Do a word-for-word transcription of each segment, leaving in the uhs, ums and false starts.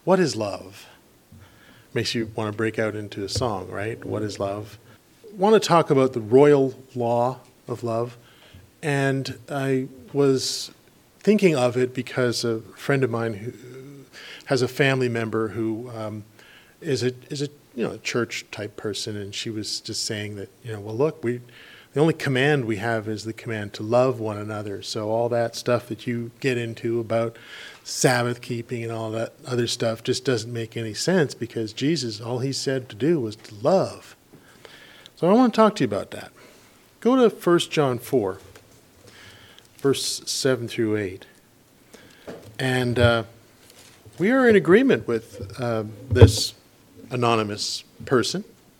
What is love? Makes you want to break out into a song, right? What is love? I want to talk about the royal law of love. And I was thinking of it because a friend of mine who has a family member who um, is a is a you know a church type person, and she was just saying that you know well look we the only command we have is the command to love one another. So all that stuff that you get into about Sabbath keeping and all that other stuff just doesn't make any sense, because Jesus, all he said to do was to love. So I want to talk to you about that. Go to First John four, verse seven through eight. And uh, we are in agreement with uh, this anonymous person.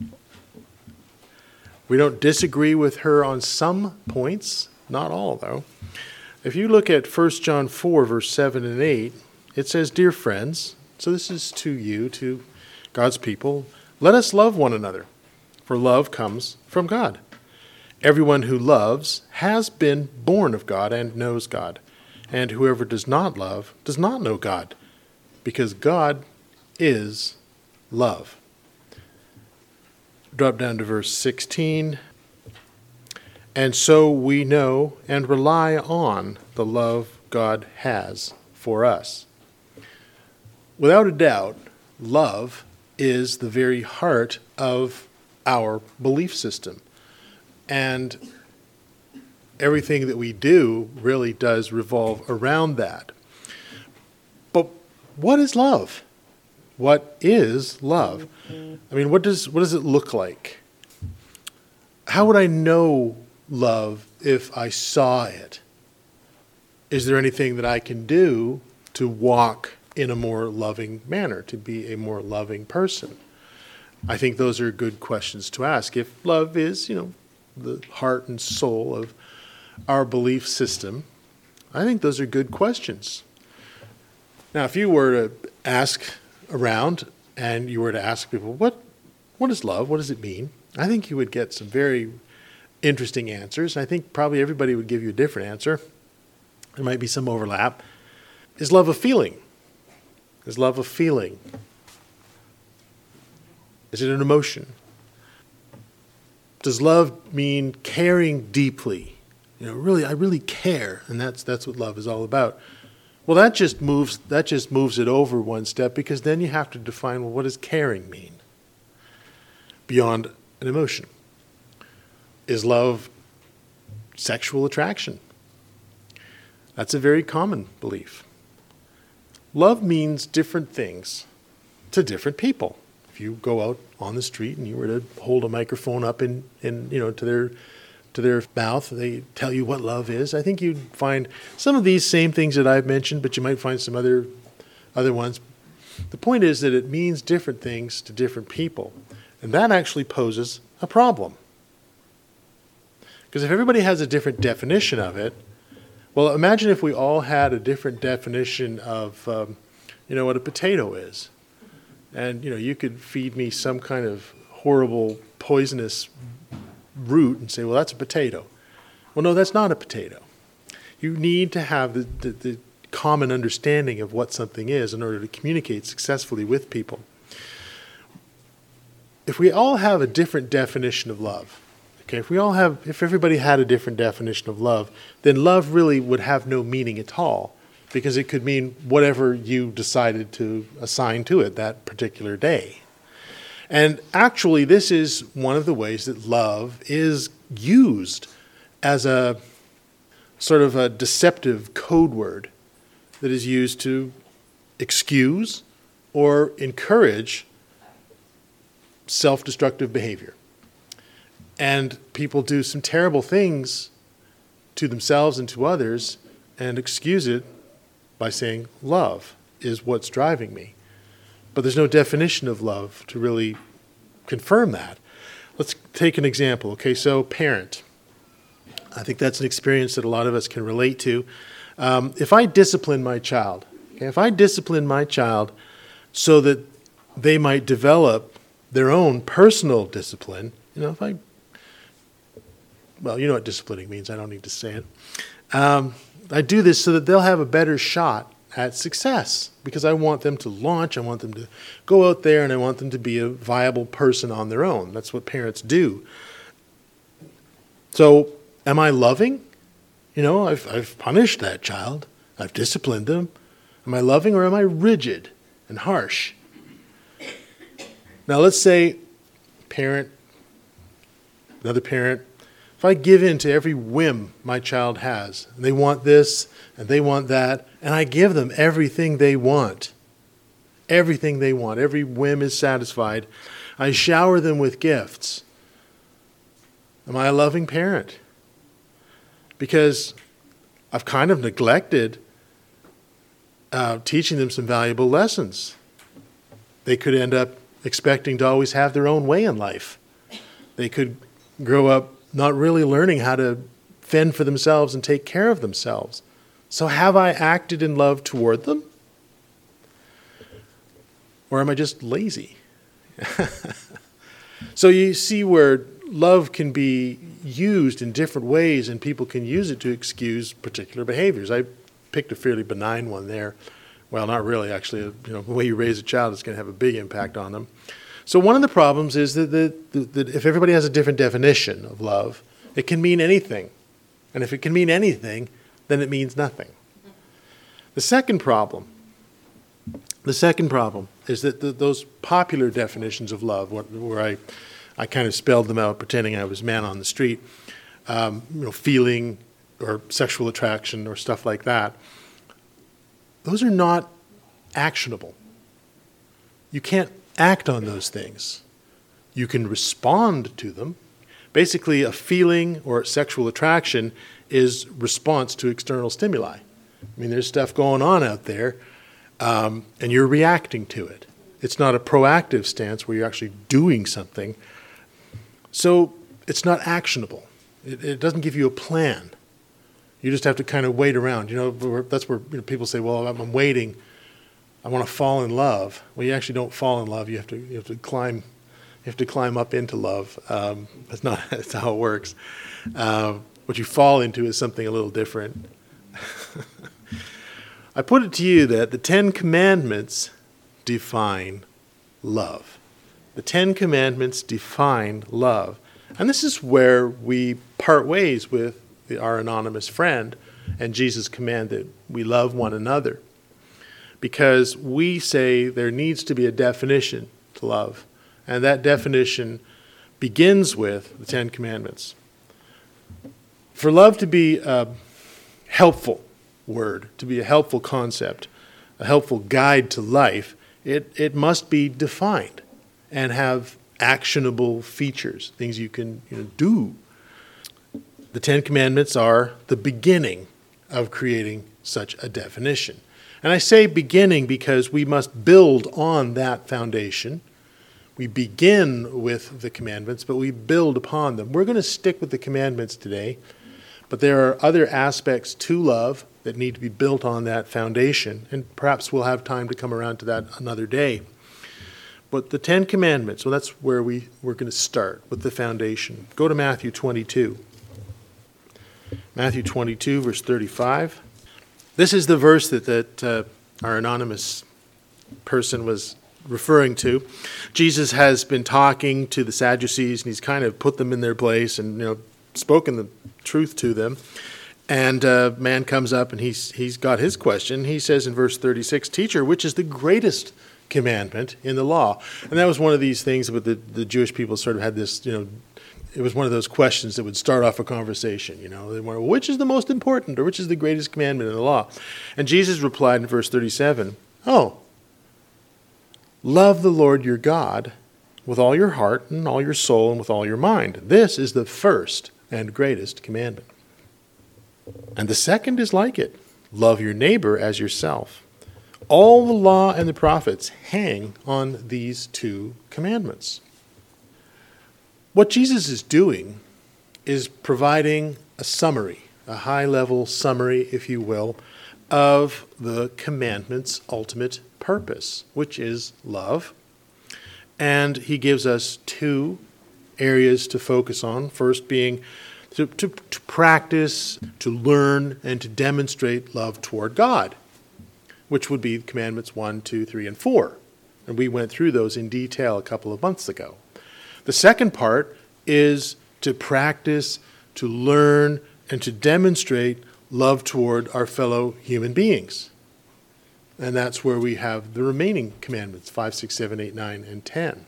We don't disagree with her on some points, not all though. If you look at First John four, verse seven and eight, it says, "Dear friends," so this is to you, to God's people, "let us love one another, for love comes from God. Everyone who loves has been born of God and knows God. And whoever does not love does not know God, because God is love." Drop down to verse sixteen. "And so we know and rely on the love God has for us." Without a doubt, love is the very heart of our belief system. And everything that we do really does revolve around that. But what is love? What is love? I mean, what does what does it look like? How would I know love if I saw it? Is there anything that I can do to walk in a more loving manner, to be a more loving person? I think those are good questions to ask. If love is, you know, the heart and soul of our belief system, I think those are good questions. Now, if you were to ask around and you were to ask people, what what is love? What does it mean? I think you would get some very interesting answers. I think probably everybody would give you a different answer. There might be some overlap. Is love a feeling? Is love a feeling? Is it an emotion? Does love mean caring deeply? You know, really, I really care, and that's that's what love is all about. Well, that just moves that just moves it over one step, because then you have to define, well, what does caring mean beyond an emotion? Is love sexual attraction? That's a very common belief. Love means different things to different people. If you go out on the street and you were to hold a microphone up in, in you know to their to their mouth, they tell you what love is. I think you'd find some of these same things that I've mentioned, but you might find some other other ones. The point is that it means different things to different people, and that actually poses a problem. Because if everybody has a different definition of it, well, imagine if we all had a different definition of, um, you know, what a potato is. And, you know, you could feed me some kind of horrible, poisonous root and say, well, that's a potato. Well, no, that's not a potato. You need to have the, the, the common understanding of what something is in order to communicate successfully with people. If we all have a different definition of love, okay, if we all have, if everybody had a different definition of love, then love really would have no meaning at all, because it could mean whatever you decided to assign to it that particular day. And actually, this is one of the ways that love is used as a sort of a deceptive code word that is used to excuse or encourage self-destructive behavior. And people do some terrible things to themselves and to others and excuse it by saying, love is what's driving me. But there's no definition of love to really confirm that. Let's take an example. Okay, so parent. I think that's an experience that a lot of us can relate to. Um, if I discipline my child, okay, if I discipline my child so that they might develop their own personal discipline, you know, if I, well, you know what disciplining means. I don't need to say it. Um, I do this so that they'll have a better shot at success because I want them to launch, I want them to go out there, and I want them to be a viable person on their own. That's what parents do. So, am I loving? You know, I've, I've punished that child. I've disciplined them. Am I loving or am I rigid and harsh? Now, let's say parent, another parent, if I give in to every whim my child has, and they want this and they want that, and I give them everything they want, everything they want, every whim is satisfied, I shower them with gifts. Am I a loving parent? Because I've kind of neglected uh, teaching them some valuable lessons. They could end up expecting to always have their own way in life. They could grow up not really learning how to fend for themselves and take care of themselves. So have I acted in love toward them? Or am I just lazy? So you see where love can be used in different ways and people can use it to excuse particular behaviors. I picked a fairly benign one there. Well, not really, actually. You know, the way you raise a child is going to have a big impact on them. So one of the problems is that, that, that, that if everybody has a different definition of love, it can mean anything. And if it can mean anything, then it means nothing. The second problem, the second problem is that the, those popular definitions of love, what, where I, I kind of spelled them out pretending I was man on the street, um, you know, feeling or sexual attraction or stuff like that, those are not actionable. You can't act on those things. You can respond to them. Basically, a feeling or sexual attraction is response to external stimuli. I mean, there's stuff going on out there, um, and you're reacting to it. It's not a proactive stance where you're actually doing something. So it's not actionable. It, it doesn't give you a plan. You just have to kind of wait around. You know, that's where you know, people say, well, I'm, I'm waiting. I want to fall in love. Well, you actually don't fall in love. You have to you have to climb, you have to climb up into love. Um, that's not that's how it works. Uh, what you fall into is something a little different. I put it to you that the Ten Commandments define love. The Ten Commandments define love, and this is where we part ways with our anonymous friend and Jesus' command that we love one another. Because we say there needs to be a definition to love. And that definition begins with the Ten Commandments. For love to be a helpful word, to be a helpful concept, a helpful guide to life, it, it must be defined and have actionable features, things you can you know, do. The Ten Commandments are the beginning of creating such a definition. And I say beginning because we must build on that foundation. We begin with the commandments, but we build upon them. We're going to stick with the commandments today, but there are other aspects to love that need to be built on that foundation, and perhaps we'll have time to come around to that another day. But the Ten Commandments, well, that's where we, we're going to start, with the foundation. Go to Matthew twenty-two. Matthew twenty-two, verse thirty-five. This is the verse that, that uh, our anonymous person was referring to. Jesus has been talking to the Sadducees, and he's kind of put them in their place and you know spoken the truth to them. And a uh, man comes up, and he's he's got his question. He says in verse thirty-six, "Teacher, which is the greatest commandment in the law?" And that was one of these things that the, the Jewish people sort of had this, you know, it was one of those questions that would start off a conversation, you know. They were, which is the most important, or which is the greatest commandment in the law? And Jesus replied in verse thirty-seven, "Oh, love the Lord your God with all your heart and all your soul and with all your mind. This is the first and greatest commandment. And the second is like it. Love your neighbor as yourself. All the law and the prophets hang on these two commandments." What Jesus is doing is providing a summary, a high-level summary, if you will, of the commandment's ultimate purpose, which is love. And he gives us two areas to focus on. First being to, to, to practice, to learn, and to demonstrate love toward God. which would be commandments one, two, three, and four. And we went through those in detail a couple of months ago. The second part is to practice, to learn, and to demonstrate love toward our fellow human beings. And that's where we have the remaining commandments, five, six, seven, eight, nine, and ten.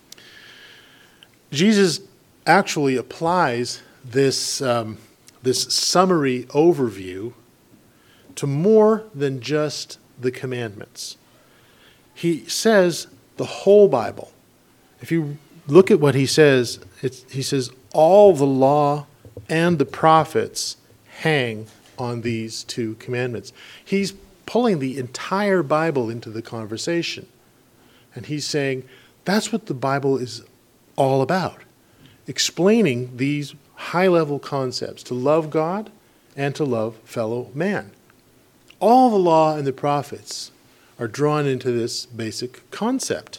Jesus actually applies this, um, this summary overview to more than just the commandments. He says the whole Bible. If you look at what he says, it's, he says all the law and the prophets hang on these two commandments. He's pulling the entire Bible into the conversation. And he's saying that's what the Bible is all about. Explaining these high-level concepts, to love God and to love fellow man. All the law and the prophets are drawn into this basic concept.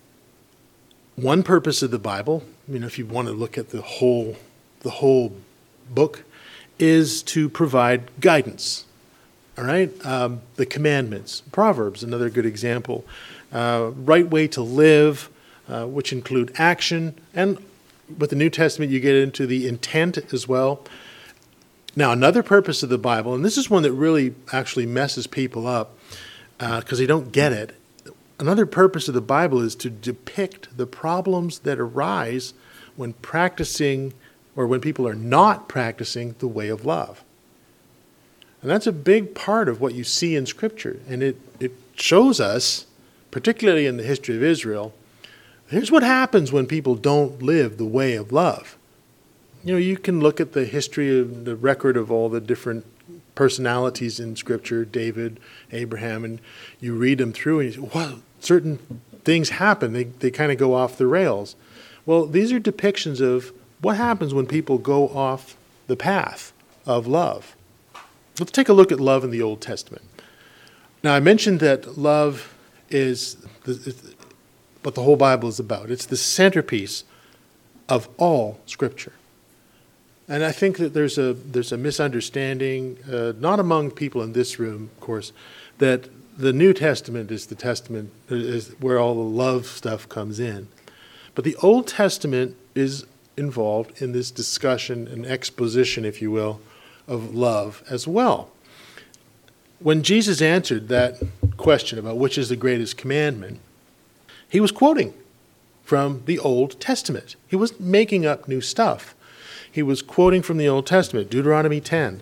One purpose of the Bible, you know, if you want to look at the whole, the whole book, is to provide guidance. All right, um, the commandments, Proverbs, another good example. Uh, right way to live, uh, which include action, and with the New Testament, you get into the intent as well. Now, another purpose of the Bible, and this is one that really actually messes people up because uh, they don't get it. Another purpose of the Bible is to depict the problems that arise when practicing or when people are not practicing the way of love. And that's a big part of what you see in Scripture. And it, it shows us, particularly in the history of Israel, here's what happens when people don't live the way of love. You know, you can look at the history of the record of all the different personalities in Scripture, David, Abraham, and you read them through and you say, well, certain things happen. They, they kind of go off the rails. Well, these are depictions of what happens when people go off the path of love. Let's take a look at love in the Old Testament. Now, I mentioned that love is the, what the whole Bible is about. It's the centerpiece of all Scripture. And I think that there's a there's a misunderstanding, uh, not among people in this room, of course, that the New Testament is the testament is where all the love stuff comes in. But the Old Testament is involved in this discussion and exposition, if you will, of love as well. When Jesus answered that question about which is the greatest commandment, he was quoting from the Old Testament. He wasn't making up new stuff. He was quoting from the Old Testament, Deuteronomy ten.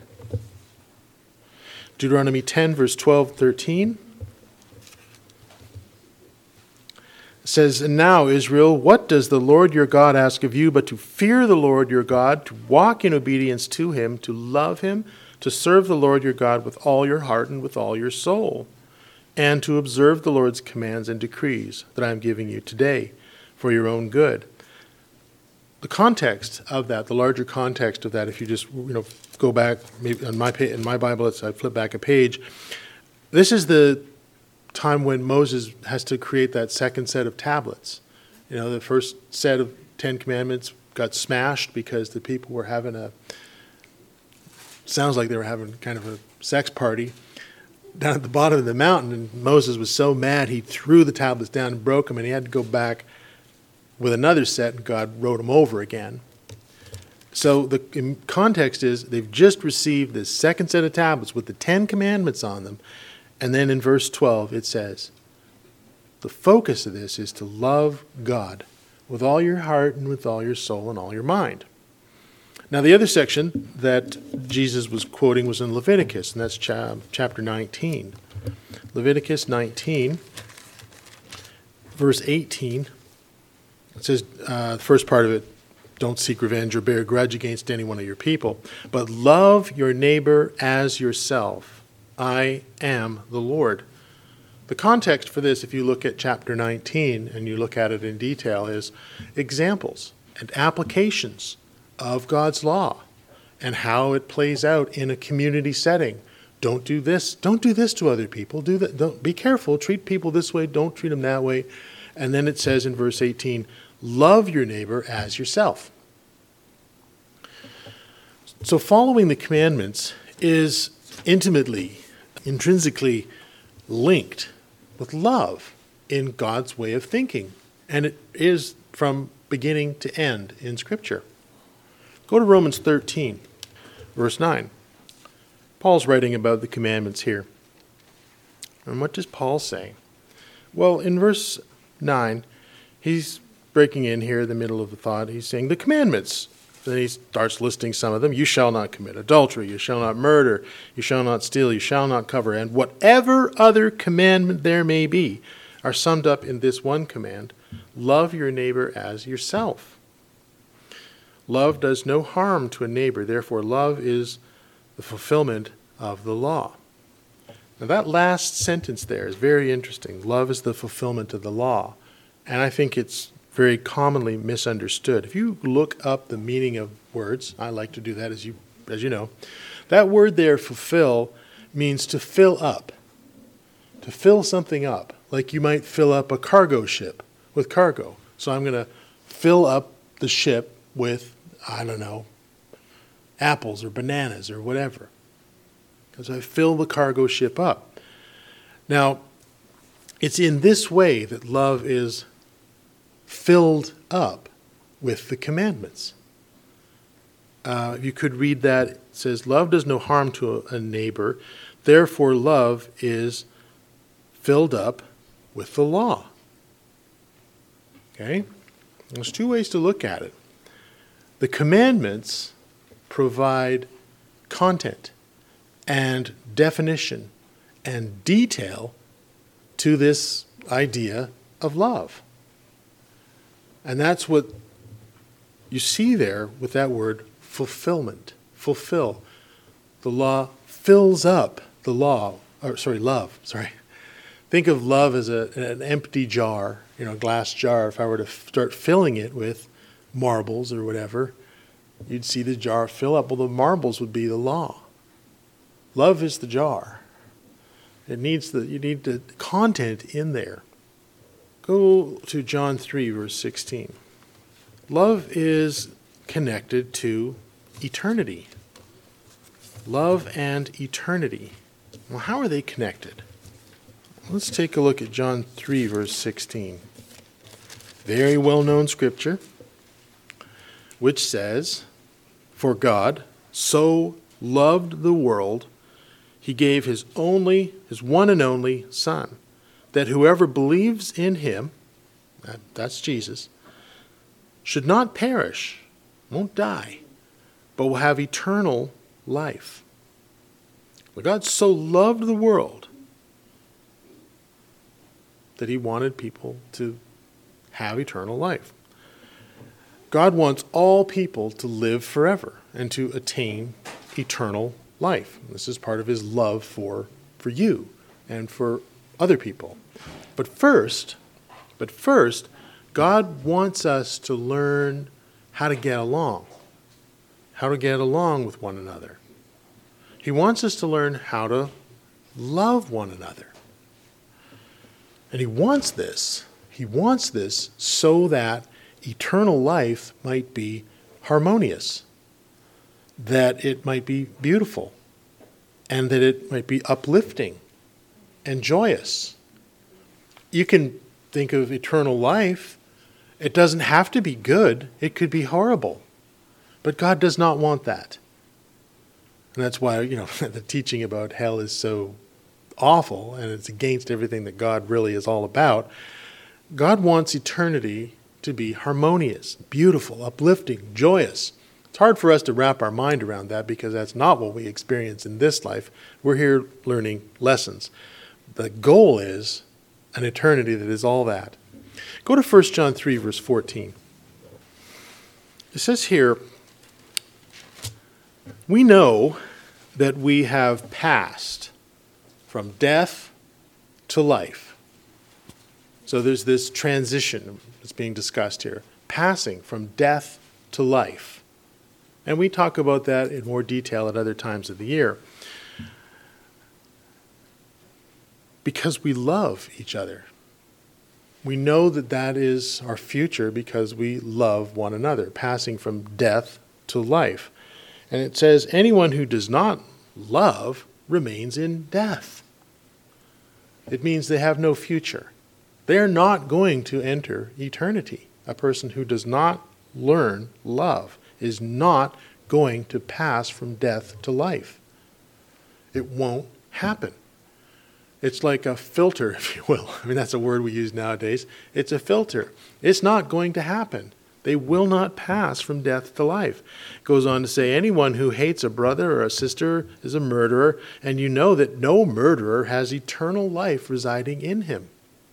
Deuteronomy ten, verse twelve, thirteen. It says, "And now, Israel, what does the Lord your God ask of you but to fear the Lord your God, to walk in obedience to him, to love him, to serve the Lord your God with all your heart and with all your soul, and to observe the Lord's commands and decrees that I am giving you today for your own good." The context of that, the larger context of that, if you just you know go back, maybe on my in my Bible, it's, I flip back a page. This is the time when Moses has to create that second set of tablets. You know, the first set of Ten Commandments got smashed because the people were having a, sounds like they were having kind of a sex party down at the bottom of the mountain, and Moses was so mad he threw the tablets down and broke them, and he had to go back with another set, and God wrote them over again. So the context is they've just received this second set of tablets with the Ten Commandments on them. And then in verse twelve it says, the focus of this is to love God with all your heart and with all your soul and all your mind. Now the other section that Jesus was quoting was in Leviticus, and that's cha- chapter nineteen. Leviticus nineteen, verse eighteen. It says, uh, the first part of it, don't seek revenge or bear a grudge against any one of your people, but love your neighbor as yourself. I am the Lord. The context for this, if you look at chapter nineteen and you look at it in detail, is examples and applications of God's law and how it plays out in a community setting. Don't do this. Don't do this to other people. Do that. Don't be careful. Treat people this way. Don't treat them that way. And then it says in verse eighteen, love your neighbor as yourself. So following the commandments is intimately, intrinsically linked with love in God's way of thinking. And it is from beginning to end in Scripture. Go to Romans thirteen, verse nine. Paul's writing about the commandments here. And what does Paul say? Well, in verse nine, he's breaking in here in the middle of the thought. He's saying the commandments. Then he starts listing some of them. You shall not commit adultery. You shall not murder. You shall not steal. You shall not covet. And whatever other commandment there may be are summed up in this one command. Love your neighbor as yourself. Love does no harm to a neighbor. Therefore, love is the fulfillment of the law. Now, that last sentence there is very interesting. Love is the fulfillment of the law. And I think it's very commonly misunderstood. If you look up the meaning of words, I like to do that as you as you know, that word there, fulfill, means to fill up. To fill something up. Like you might fill up a cargo ship with cargo. So I'm going to fill up the ship with, I don't know, apples or bananas or whatever. Because I fill the cargo ship up. Now, it's in this way that love is filled up with the commandments. Uh, you could read that. It says, love does no harm to a, a neighbor. Therefore, love is filled up with the law. Okay? There's two ways to look at it. The commandments provide content and definition and detail to this idea of love. And that's what you see there with that word fulfillment. Fulfill. The law fills up the law, or sorry, love, sorry. Think of love as a, an empty jar, you know, a glass jar. If I were to f- start filling it with marbles or whatever, you'd see the jar fill up. Well, the marbles would be the law. Love is the jar. It needs the, you need the content in there. Go to John three, verse sixteen. Love is connected to eternity. Love and eternity. Well, how are they connected? Let's take a look at John three, verse sixteen. Very well-known scripture, which says, for God so loved the world, he gave his only, his one and only Son, that whoever believes in him, that, that's Jesus, should not perish, won't die, but will have eternal life. But God so loved the world that he wanted people to have eternal life. God wants all people to live forever and to attain eternal life. This is part of his love for, for you and for other people. But first, but first, God wants us to learn how to get along, how to get along with one another. He wants us to learn how to love one another. And he wants this, he wants this so that eternal life might be harmonious, that it might be beautiful, and that it might be uplifting and joyous. You can think of eternal life. It doesn't have to be good. It could be horrible. But God does not want that. And that's why, you know, the teaching about hell is so awful, and it's against everything that God really is all about. God wants eternity to be harmonious, beautiful, uplifting, joyous. It's hard for us to wrap our mind around that because that's not what we experience in this life. We're here learning lessons. The goal is an eternity that is all that. Go to First John three, verse fourteen. It says here, we know that we have passed from death to life. So there's this transition that's being discussed here, passing from death to life. And we talk about that in more detail at other times of the year. Because we love each other. We know that that is our future because we love one another, passing from death to life. And it says, anyone who does not love remains in death. It means they have no future. They are not going to enter eternity. A person who does not learn love is not going to pass from death to life. It won't happen. It's like a filter, if you will. I mean, that's a word we use nowadays. It's a filter. It's not going to happen. They will not pass from death to life. It goes on to say, anyone who hates a brother or a sister is a murderer, and you know that no murderer has eternal life residing in him.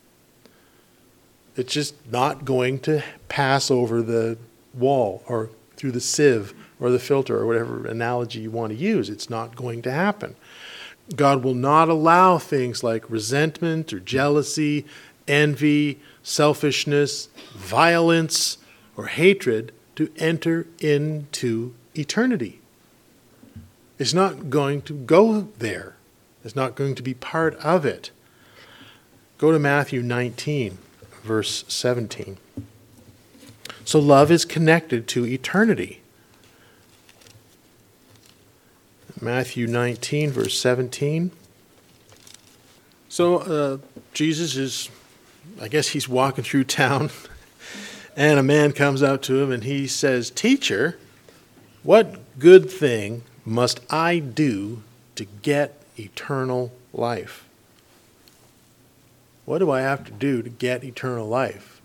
It's just not going to pass over the wall or through the sieve or the filter or whatever analogy you want to use. It's not going to happen. God will not allow things like resentment or jealousy, envy, selfishness, violence, or hatred to enter into eternity. It's not going to go there. It's not going to be part of it. Go to Matthew nineteen, verse seventeen. So love is connected to eternity. Matthew nineteen, verse seventeen. So uh, Jesus is, I guess he's walking through town, and a man comes out to him and he says, "Teacher, what good thing must I do to get eternal life?" What do I have to do to get eternal life?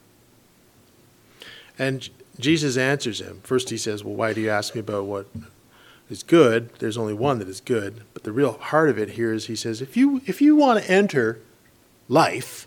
And Jesus answers him. First he says, well, why do you ask me about what is good? There's only one that is good. But the real heart of it here is he says, if you if you want to enter life,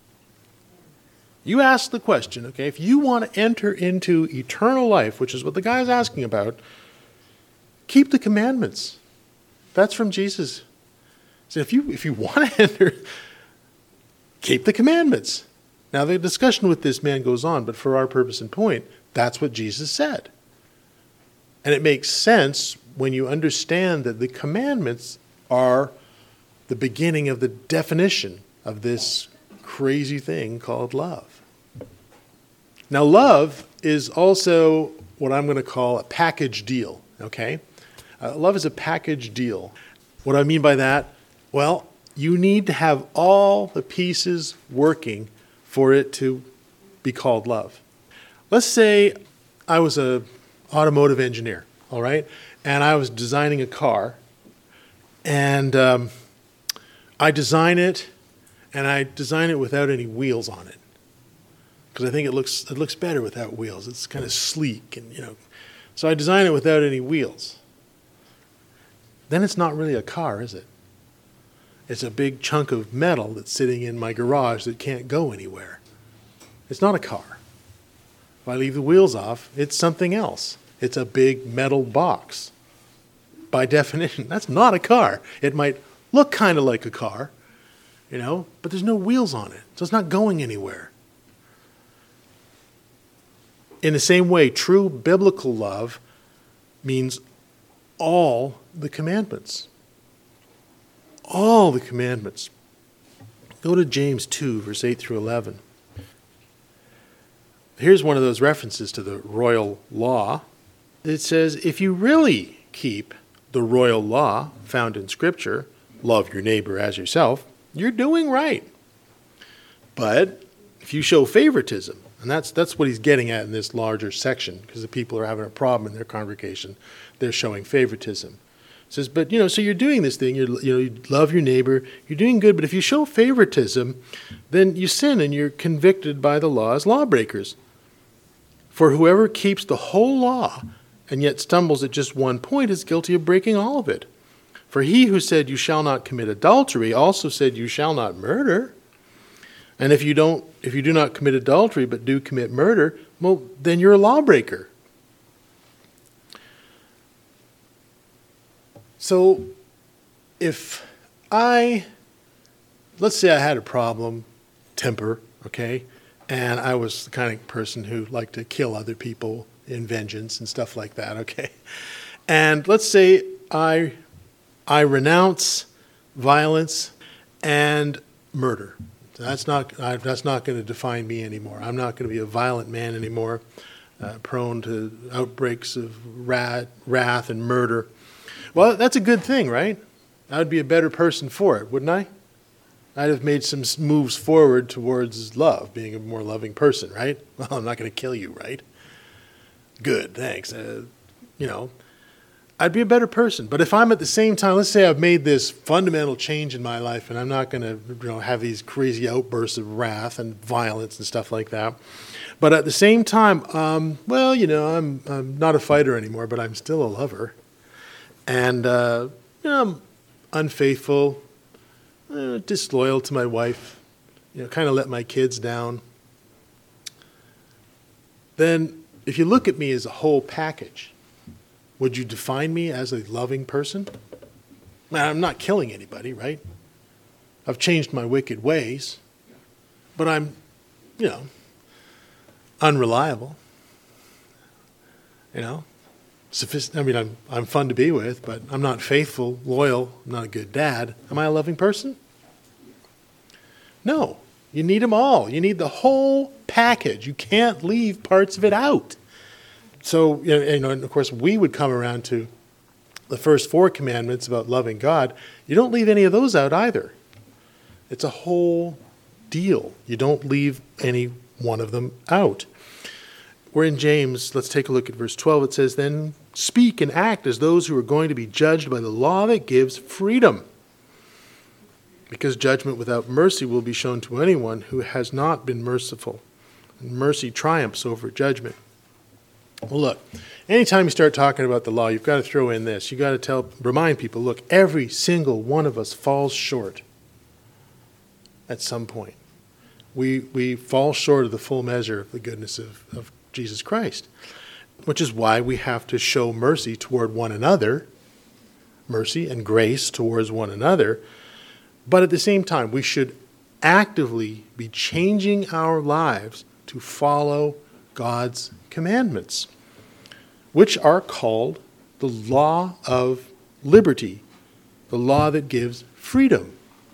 you ask the question, okay, if you want to enter into eternal life, which is what the guy is asking about, keep the commandments. That's from Jesus. So if you if you want to enter, keep the commandments. Now the discussion with this man goes on, but for our purpose and point, that's what Jesus said. And it makes sense when you understand that the commandments are the beginning of the definition of this crazy thing called love. Now love is also what I'm going to call a package deal, okay? Uh, love is a package deal. What do I mean by that? Well, you need to have all the pieces working for it to be called love. Let's say I was an automotive engineer, all right? And I was designing a car, and um, I design it, and I design it without any wheels on it, because I think it looks it looks better without wheels. It's kind of sleek, and you know. So I design it without any wheels. Then it's not really a car, is it? It's a big chunk of metal that's sitting in my garage that can't go anywhere. It's not a car. If I leave the wheels off, it's something else. It's a big metal box. By definition, that's not a car. It might look kind of like a car, you know, but there's no wheels on it, so it's not going anywhere. In the same way, true biblical love means all the commandments. All the commandments. Go to James two, verse eight through eleven. Here's one of those references to the royal law. It says, if you really keep the royal law found in Scripture, love your neighbor as yourself, you're doing right. But if you show favoritism, and that's that's what he's getting at in this larger section, because the people are having a problem in their congregation, they're showing favoritism. It says, but, you know, so you're doing this thing, you're, you know, you love your neighbor, you're doing good, but if you show favoritism, then you sin and you're convicted by the law as lawbreakers. For whoever keeps the whole law and yet stumbles at just one point is guilty of breaking all of it. For he who said you shall not commit adultery also said you shall not murder. And if you don't, if you do not commit adultery but do commit murder, well, then you're a lawbreaker. So if I, let's say I had a problem, temper, okay, and I was the kind of person who liked to kill other people in vengeance and stuff like that, okay? And let's say I I renounce violence and murder. That's not I, that's not going to define me anymore. I'm not going to be a violent man anymore, uh, prone to outbreaks of wrath, wrath and murder. Well, that's a good thing, right? I would be a better person for it, wouldn't I? I'd have made some moves forward towards love, being a more loving person, right? Well, I'm not going to kill you, right? Good, thanks. Uh, you know, I'd be a better person. But if I'm at the same time, let's say I've made this fundamental change in my life, and I'm not going to, you know, have these crazy outbursts of wrath and violence and stuff like that. But at the same time, um, well, you know, I'm I'm not a fighter anymore, but I'm still a lover, and uh, you know, I'm unfaithful, uh, disloyal to my wife, you know, kind of let my kids down. Then, if you look at me as a whole package, would you define me as a loving person? Now, I'm not killing anybody, right? I've changed my wicked ways, but I'm, you know, unreliable. You know, sophist- I mean, I'm I'm fun to be with, but I'm not faithful, loyal. I'm not a good dad. Am I a loving person? No. You need them all. You need the whole package. You can't leave parts of it out. So, you know, and of course, we would come around to the first four commandments about loving God. You don't leave any of those out either. It's a whole deal. You don't leave any one of them out. We're in James. Let's take a look at verse twelve. It says, "Then speak and act as those who are going to be judged by the law that gives freedom. Because judgment without mercy will be shown to anyone who has not been merciful. And mercy triumphs over judgment." Well, look, anytime you start talking about the law, you've got to throw in this. You've got to tell, remind people, look, every single one of us falls short at some point. We we fall short of the full measure of the goodness of, of Jesus Christ, which is why we have to show mercy toward one another, mercy and grace towards one another. But at the same time, we should actively be changing our lives to follow God's commandments, which are called the law of liberty, the law that gives freedom.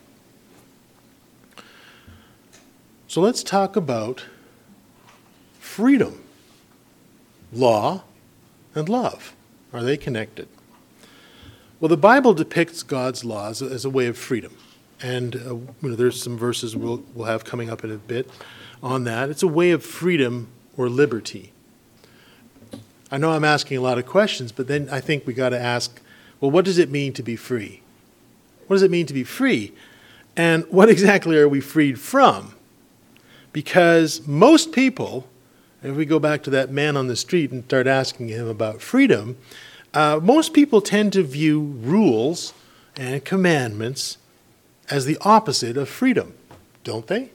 So let's talk about freedom. Law and love. Are they connected? Well, the Bible depicts God's laws as a way of freedom. And uh, you know, there's some verses we'll, we'll have coming up in a bit on that. It's a way of freedom or liberty. I know I'm asking a lot of questions, but then I think we got to ask, well, what does it mean to be free? What does it mean to be free? And what exactly are we freed from? Because most people, if we go back to that man on the street and start asking him about freedom, uh, most people tend to view rules and commandments as the opposite of freedom, don't they?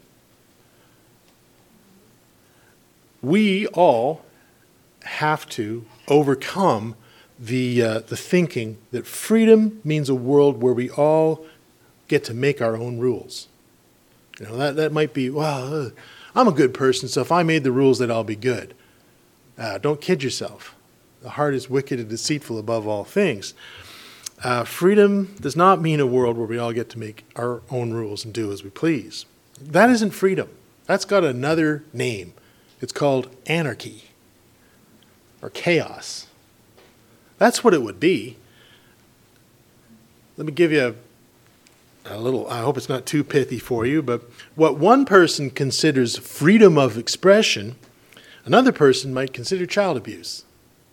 We all have to overcome the uh, the thinking that freedom means a world where we all get to make our own rules. You know, that, that might be, well, uh, I'm a good person, so if I made the rules, then I'll be good. Uh, don't kid yourself. The heart is wicked and deceitful above all things. Uh, freedom does not mean a world where we all get to make our own rules and do as we please. That isn't freedom. That's got another name. It's called anarchy or chaos. That's what it would be. Let me give you a, a little, I hope it's not too pithy for you, but what one person considers freedom of expression, another person might consider child abuse.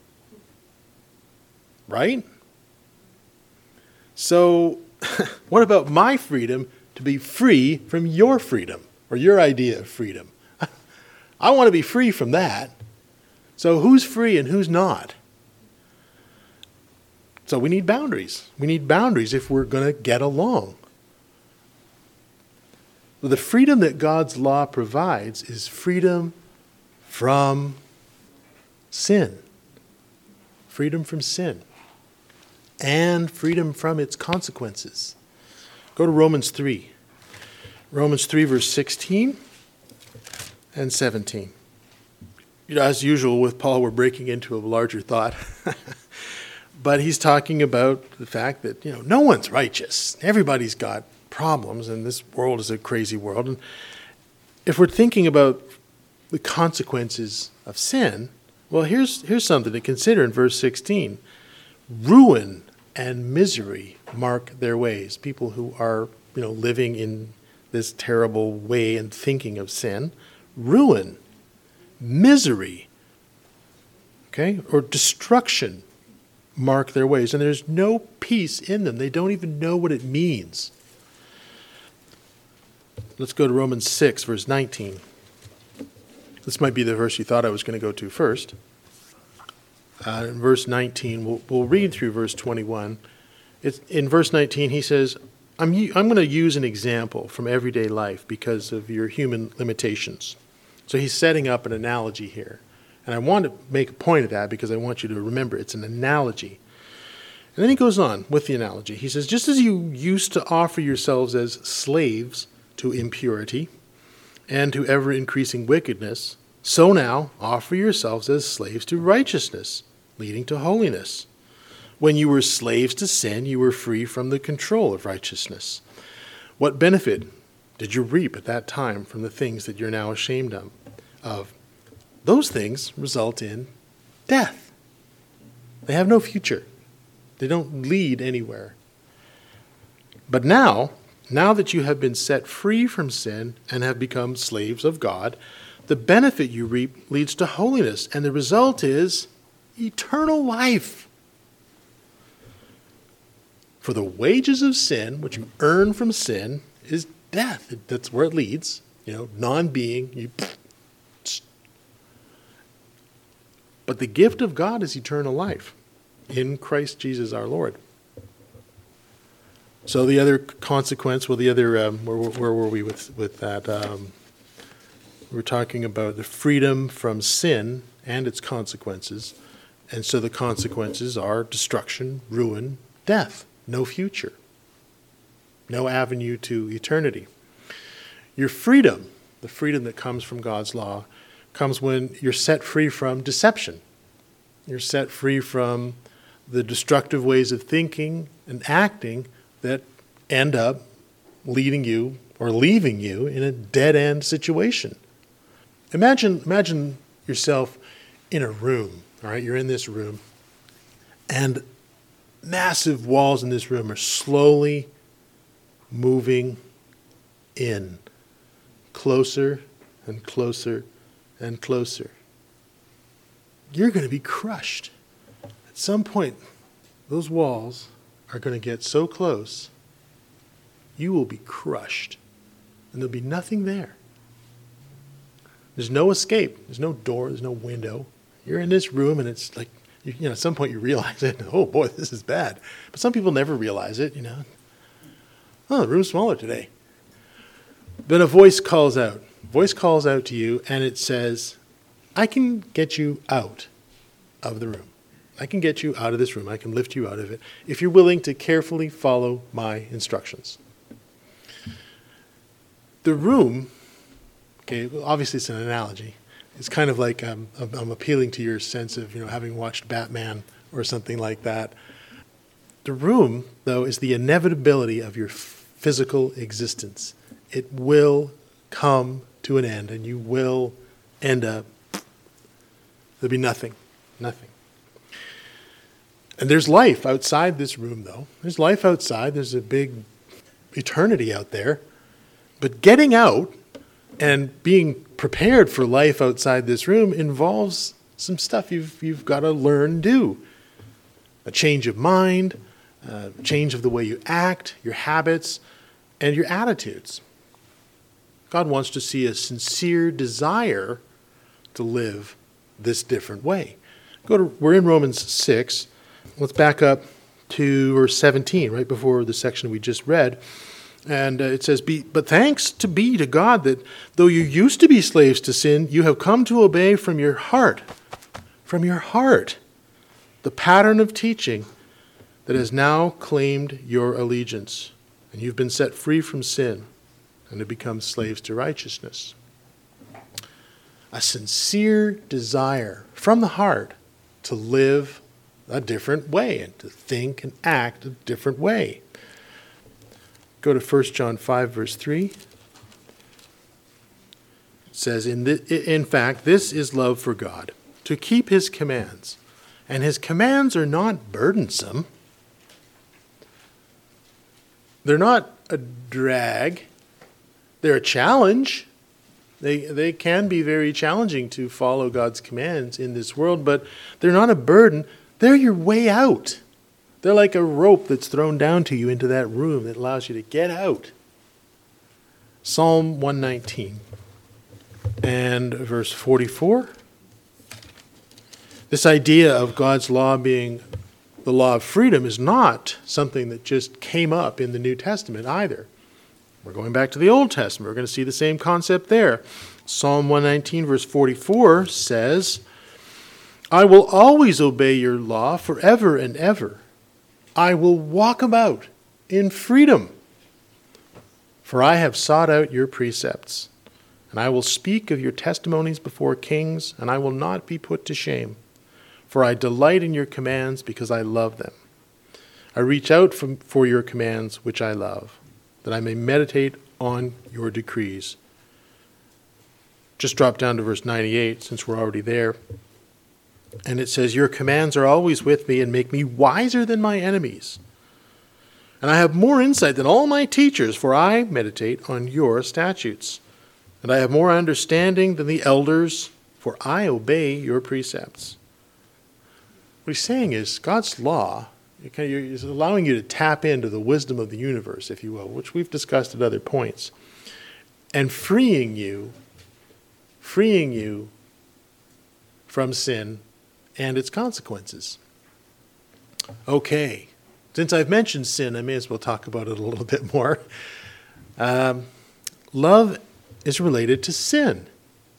Right? So, what about my freedom to be free from your freedom or your idea of freedom? I want to be free from that. So who's free and who's not? So we need boundaries. We need boundaries if we're going to get along. The freedom that God's law provides is freedom from sin. Freedom from sin. And freedom from its consequences. Go to Romans three. Romans three, verse sixteen and seventeen. You know, as usual with Paul, we're breaking into a larger thought. But he's talking about the fact that, you know, no one's righteous. Everybody's got problems, and this world is a crazy world. And if we're thinking about the consequences of sin, well, here's here's something to consider in verse sixteen. Ruin and misery mark their ways. People who are, you know, living in this terrible way and thinking of sin. Ruin, misery, okay, or destruction mark their ways, and there's no peace in them. They don't even know what it means. Let's go to Romans six, verse nineteen. This might be the verse you thought I was going to go to first. Uh, in verse nineteen, we'll, we'll read through verse twenty-one. It's, in verse nineteen, he says, I'm, I'm going to use an example from everyday life because of your human limitations. So he's setting up an analogy here. And I want to make a point of that because I want you to remember it's an analogy. And then he goes on with the analogy. He says, just as you used to offer yourselves as slaves to impurity and to ever-increasing wickedness, so now offer yourselves as slaves to righteousness, leading to holiness. When you were slaves to sin, you were free from the control of righteousness. What benefit did you reap at that time from the things that you're now ashamed of? Those things result in death. They have no future. They don't lead anywhere. But now, now that you have been set free from sin and have become slaves of God, the benefit you reap leads to holiness, and the result is eternal life. For the wages of sin, which you earn from sin, is death. That's where it leads. You know, non-being, you... But the gift of God is eternal life in Christ Jesus our Lord. So the other consequence, well, the other, um, where, where were we with, with that? Um, we're talking about the freedom from sin and its consequences. And so the consequences are destruction, ruin, death, no future, no avenue to eternity. Your freedom, the freedom that comes from God's law, comes when you're set free from deception. You're set free from the destructive ways of thinking and acting that end up leading you or leaving you in a dead-end situation. Imagine, imagine yourself in a room, all right? You're in this room, and massive walls in this room are slowly moving in, closer and closer and closer. You're going to be crushed. At some point, those walls are going to get so close, you will be crushed, and there'll be nothing there. There's no escape. There's no door. There's no window. You're in this room, and it's like, you know, at some point you realize it. Oh, boy, this is bad. But some people never realize it, you know. Oh, the room's smaller today. Then a voice calls out. Voice calls out to you, and it says, I can get you out of the room. I can get you out of this room. I can lift you out of it if you're willing to carefully follow my instructions. The room, okay, obviously it's an analogy. It's kind of like um, I'm appealing to your sense of, you know, having watched Batman or something like that. The room, though, is the inevitability of your physical existence. It will come to an end, and you will end up, there'll be nothing, nothing. And there's life outside this room, though. There's life outside. There's a big eternity out there. But getting out and being prepared for life outside this room involves some stuff you've you've got to learn and do. A change of mind, a change of the way you act, your habits, and your attitudes. God wants to see a sincere desire to live this different way. Go to, we're in Romans six. Let's back up to verse seventeen, right before the section we just read. And uh, it says, be, but thanks to be to God that though you used to be slaves to sin, you have come to obey from your heart, from your heart, the pattern of teaching that has now claimed your allegiance. And you've been set free from sin and have become slaves to righteousness. A sincere desire from the heart to live a different way and to think and act a different way. Go to First John five, verse three. It says, in, the, in fact, this is love for God, to keep his commands. And his commands are not burdensome. They're not a drag. They're a challenge. They, they can be very challenging to follow God's commands in this world, but they're not a burden. They're your way out. They're like a rope that's thrown down to you into that room that allows you to get out. Psalm one nineteen and verse forty-four. This idea of God's law being the law of freedom is not something that just came up in the New Testament either. We're going back to the Old Testament. We're going to see the same concept there. Psalm one nineteen verse forty-four says, I will always obey your law forever and ever. I will walk about in freedom. For I have sought out your precepts, and I will speak of your testimonies before kings, and I will not be put to shame. For I delight in your commands because I love them. I reach out from, for your commands, which I love, that I may meditate on your decrees. Just drop down to verse ninety-eight, since we're already there. And it says, your commands are always with me and make me wiser than my enemies. And I have more insight than all my teachers, for I meditate on your statutes. And I have more understanding than the elders, for I obey your precepts. What he's saying is God's law is allowing you to tap into the wisdom of the universe, if you will, which we've discussed at other points, and freeing you, freeing you from sin and its consequences. Okay. Since I've mentioned sin, I may as well talk about it a little bit more. Um, love is related to sin.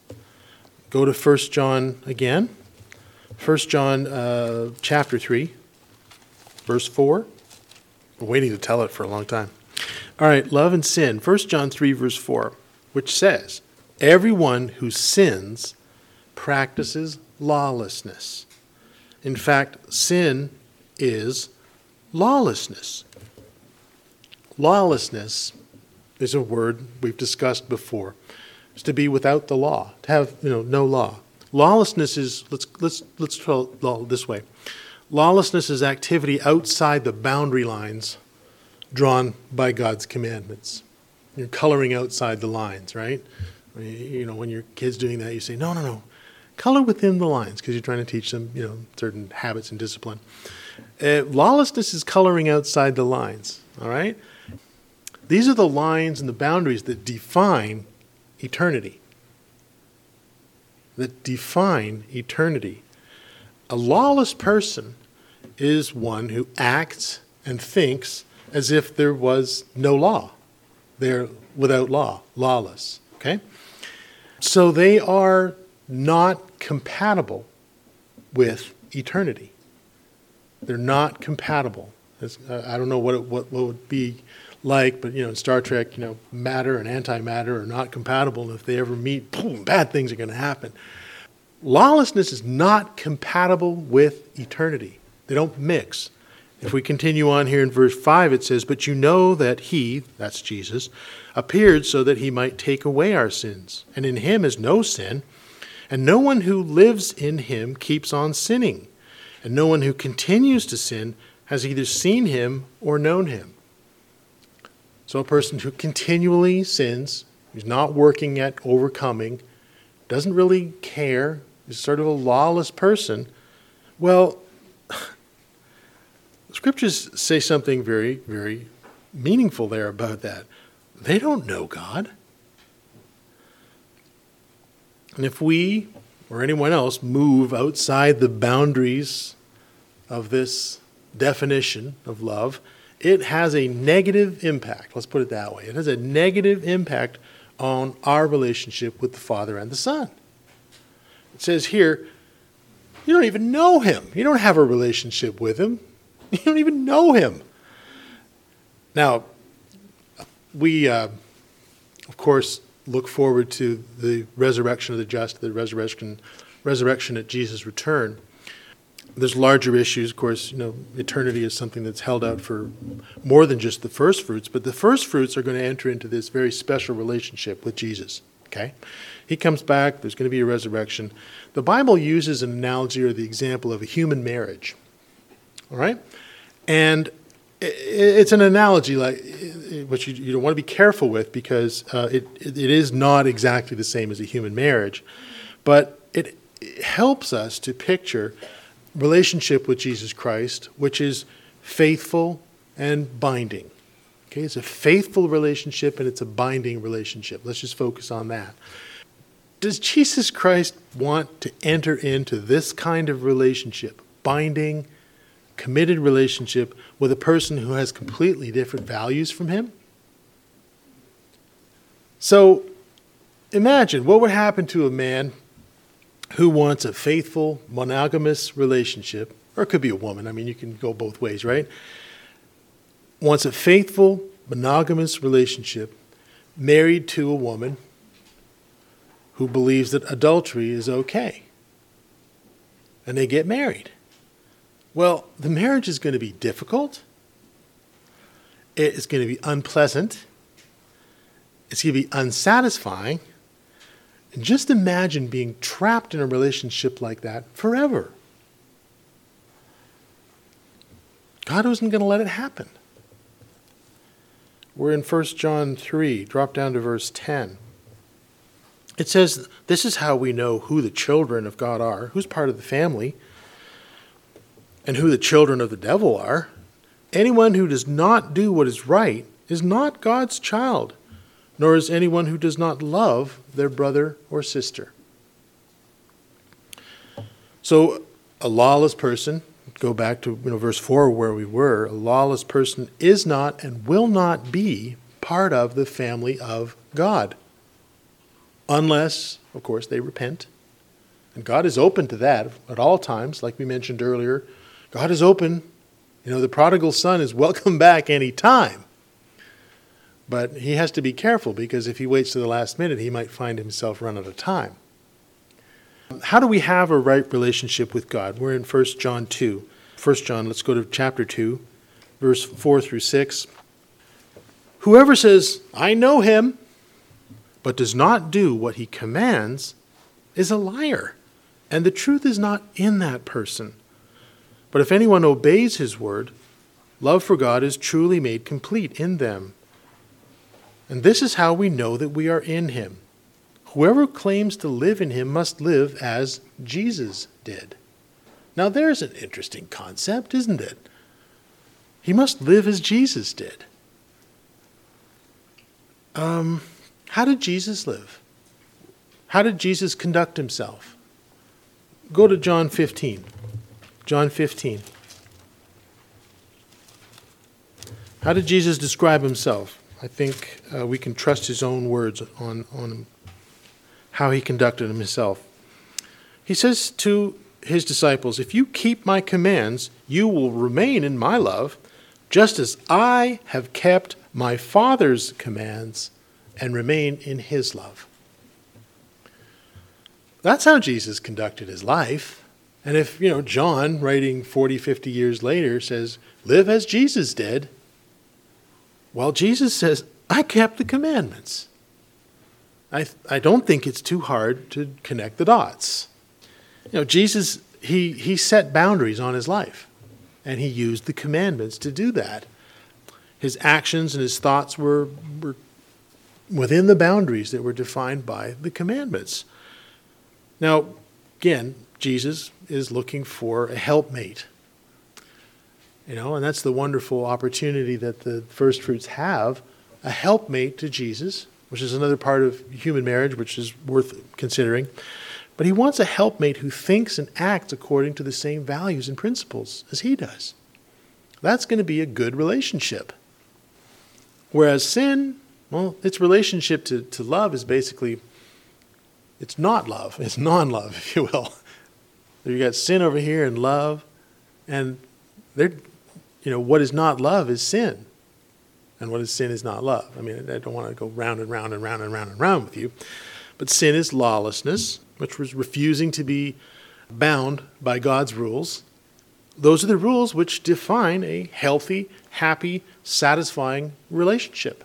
Go to First John again. First John uh, chapter three, verse four. I'm waiting to tell it for a long time. All right, love and sin. First John three, verse four, which says, everyone who sins practices lawlessness. In fact, sin is lawlessness. Lawlessness is a word we've discussed before. It's to be without the law, to have, you know, no law. Lawlessness is, let's let's let's try it this way. Lawlessness is activity outside the boundary lines drawn by God's commandments. You're coloring outside the lines, right? You know, when your kid's doing that, you say, no, no, no. Color within the lines, because you're trying to teach them, you know, certain habits and discipline. Uh, lawlessness is coloring outside the lines, all right? These are the lines and the boundaries that define eternity. That define eternity. A lawless person is one who acts and thinks as if there was no law. They're without law, lawless, okay? So they are not compatible with eternity. They're not compatible. It's, uh, I don't know what it what, what would be like, but you know, in Star Trek, you know, matter and antimatter are not compatible. And if they ever meet, boom, bad things are going to happen. Lawlessness is not compatible with eternity. They don't mix. If we continue on here in verse five, it says, but you know that he, that's Jesus, appeared so that he might take away our sins. And in him is no sin. And no one who lives in him keeps on sinning. And no one who continues to sin has either seen him or known him. So a person who continually sins, who's not working at overcoming, doesn't really care, is sort of a lawless person, well, the scriptures say something very, very meaningful there about that. They don't know God. And if we or anyone else move outside the boundaries of this definition of love, it has a negative impact. Let's put it that way. It has a negative impact on our relationship with the Father and the Son. It says here, you don't even know him. You don't have a relationship with him. You don't even know him. Now, we, uh, of course, look forward to the resurrection of the just, the resurrection, resurrection at Jesus' return. There's larger issues, of course. You know, eternity is something that's held out for more than just the first fruits, but the first fruits are going to enter into this very special relationship with Jesus. Okay, he comes back. There's going to be a resurrection. The Bible uses an analogy or the example of a human marriage. All right, and It's an analogy, like which you, you don't want to be careful with, because uh, it it is not exactly the same as a human marriage, but it, it helps us to picture relationship with Jesus Christ, which is faithful and binding. Okay, it's a faithful relationship and it's a binding relationship. Let's just focus on that. Does Jesus Christ want to enter into this kind of relationship, binding, committed relationship, with a person who has completely different values from him? So imagine what would happen to a man who wants a faithful, monogamous relationship, or it could be a woman. I mean, you can go both ways, right? Wants a faithful, monogamous relationship, married to a woman who believes that adultery is okay. And they get married. Well, the marriage is going to be difficult. It's going to be unpleasant. It's going to be unsatisfying. And just imagine being trapped in a relationship like that forever. God wasn't going to let it happen. We're in First John three, drop down to verse ten. It says, this is how we know who the children of God are, who's part of the family, and who the children of the devil are. Anyone who does not do what is right is not God's child, nor is anyone who does not love their brother or sister. So a lawless person, go back to you know, verse four where we were, a lawless person is not and will not be part of the family of God. Unless, of course, they repent. And God is open to that at all times, like we mentioned earlier. God is open. You know, the prodigal son is welcome back any time. But he has to be careful, because if he waits to the last minute, he might find himself run out of time. How do we have a right relationship with God? We're in First John two. First John, let's go to chapter two, verse four through six. Whoever says, I know him, but does not do what he commands, is a liar, and the truth is not in that person. But if anyone obeys his word, love for God is truly made complete in them. And this is how we know that we are in him. Whoever claims to live in him must live as Jesus did. Now there's an interesting concept, isn't it? He must live as Jesus did. Um, how did Jesus live? How did Jesus conduct himself? Go to John fifteen. John fifteen. How did Jesus describe himself? I think uh, we can trust his own words on, on how he conducted himself. He says to his disciples, if you keep my commands, you will remain in my love, just as I have kept my Father's commands and remain in his love. That's how Jesus conducted his life. And if, you know, John, writing forty, fifty years later, says, live as Jesus did, well, Jesus says, I kept the commandments. I I don't think it's too hard to connect the dots. You know, Jesus, he, he set boundaries on his life, and he used the commandments to do that. His actions and his thoughts were, were within the boundaries that were defined by the commandments. Now, again, Jesus is looking for a helpmate. You know, and that's the wonderful opportunity that the first fruits have, a helpmate to Jesus, which is another part of human marriage, which is worth considering. But he wants a helpmate who thinks and acts according to the same values and principles as he does. That's going to be a good relationship. Whereas sin, well, its relationship to, to love is basically, it's not love. It's non-love, if you will. You got sin over here and love, and they're, you know, what is not love is sin. And what is sin is not love. I mean, I don't want to go round and round and round and round and round with you. But sin is lawlessness, which was refusing to be bound by God's rules. Those are the rules which define a healthy, happy, satisfying relationship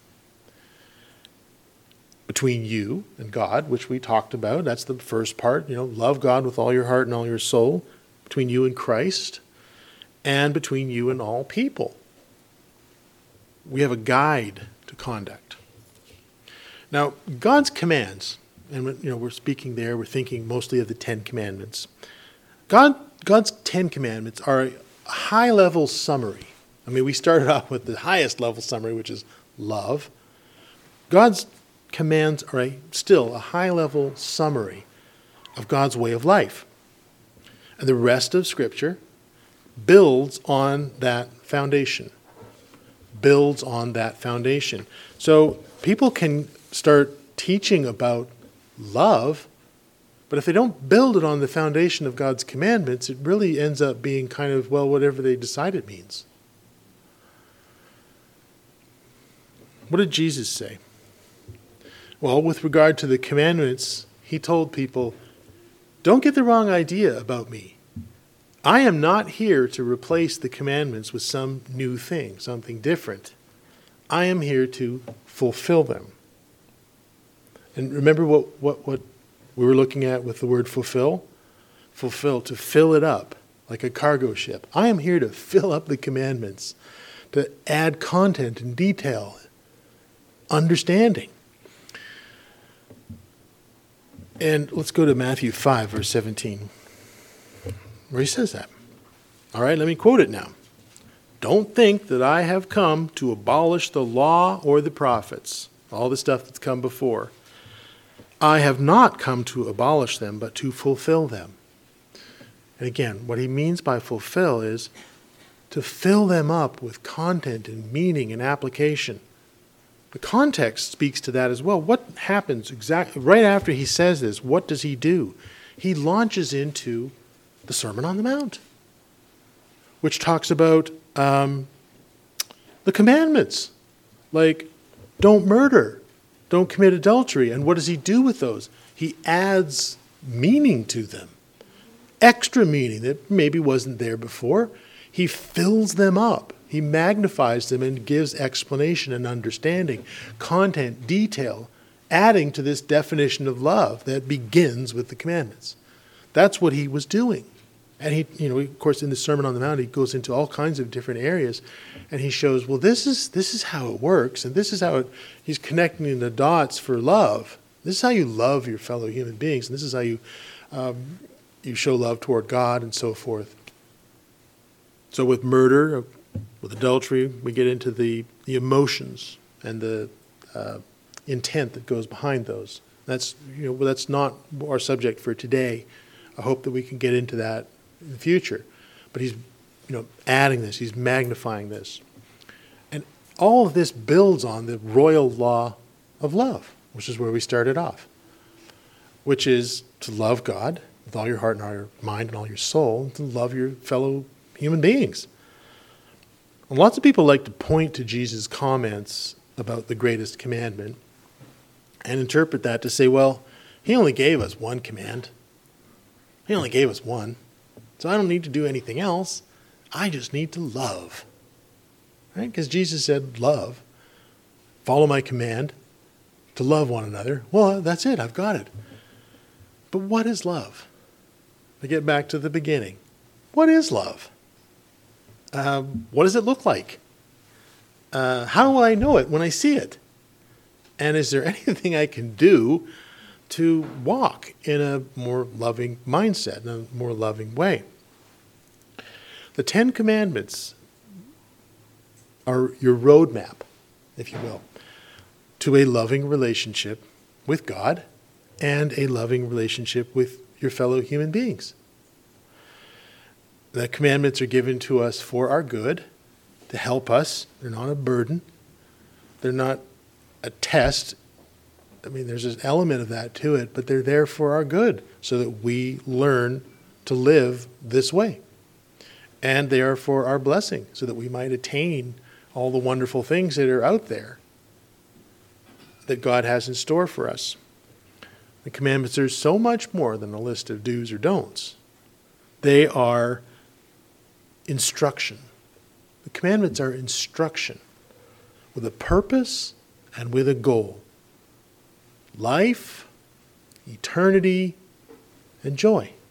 between you and God, which we talked about. That's the first part. You know, love God with all your heart and all your soul. Between you and Christ, and between you and all people. we have a guide to conduct. Now, God's commands, and you know, we're speaking there, we're thinking mostly of the Ten Commandments. God, God's Ten Commandments are a high-level summary. I mean, we started off with the highest level summary, which is love. God's commands are a, still a high-level summary of God's way of life. And the rest of Scripture builds on that foundation. Builds on that foundation. So people can start teaching about love, but if they don't build it on the foundation of God's commandments, it really ends up being kind of, well, whatever they decide it means. What did Jesus say? Well, with regard to the commandments, he told people, don't get the wrong idea about me. I am not here to replace the commandments with some new thing, something different. I am here to fulfill them. And remember what, what, what we were looking at with the word fulfill? Fulfill, to fill it up like a cargo ship. I am here to fill up the commandments, to add content and detail, understanding. And let's go to Matthew five, verse seventeen, where he says that. All right, let me quote it now. Don't think that I have come to abolish the law or the prophets, all the stuff that's come before. I have not come to abolish them, but to fulfill them. And again, what he means by fulfill is to fill them up with content and meaning and application. The context speaks to that as well. What happens exactly right after he says this? What does he do? He launches into the Sermon on the Mount, which talks about um, the commandments, like don't murder, don't commit adultery. And what does he do with those? He adds meaning to them, extra meaning that maybe wasn't there before. He fills them up. He magnifies them and gives explanation and understanding, content, detail, adding to this definition of love that begins with the commandments. That's what he was doing. And he, you know, of course, in the Sermon on the Mount, he goes into all kinds of different areas, and he shows, well, this is this is how it works, and this is how it, he's connecting the dots for love. This is how you love your fellow human beings, and this is how you um, you show love toward God, and so forth. So with murder, with adultery, we get into the, the emotions and the uh, intent that goes behind those. That's you know that's not our subject for today. I hope that we can get into that in the future. But he's you know adding this, he's magnifying this. And all of this builds on the royal law of love, which is where we started off, which is to love God with all your heart and all your mind and all your soul, and to love your fellow human beings. And lots of people like to point to Jesus' comments about the greatest commandment and interpret that to say, well, he only gave us one command. He only gave us one. So I don't need to do anything else. I just need to love. Right? Because Jesus said, love. Follow my command to love one another. Well, that's it. I've got it. But what is love? I get back to the beginning. What is love? Uh, what does it look like? Uh, how will I know it when I see it? And is there anything I can do to walk in a more loving mindset, in a more loving way? The Ten Commandments are your roadmap, if you will, to a loving relationship with God and a loving relationship with your fellow human beings. The commandments are given to us for our good, to help us. They're not a burden. They're not a test. I mean, there's an element of that to it, but they're there for our good so that we learn to live this way. And they are for our blessing so that we might attain all the wonderful things that are out there that God has in store for us. The commandments are so much more than a list of do's or don'ts. They are instruction. The commandments are instruction with a purpose and with a goal. Life, eternity, and joy.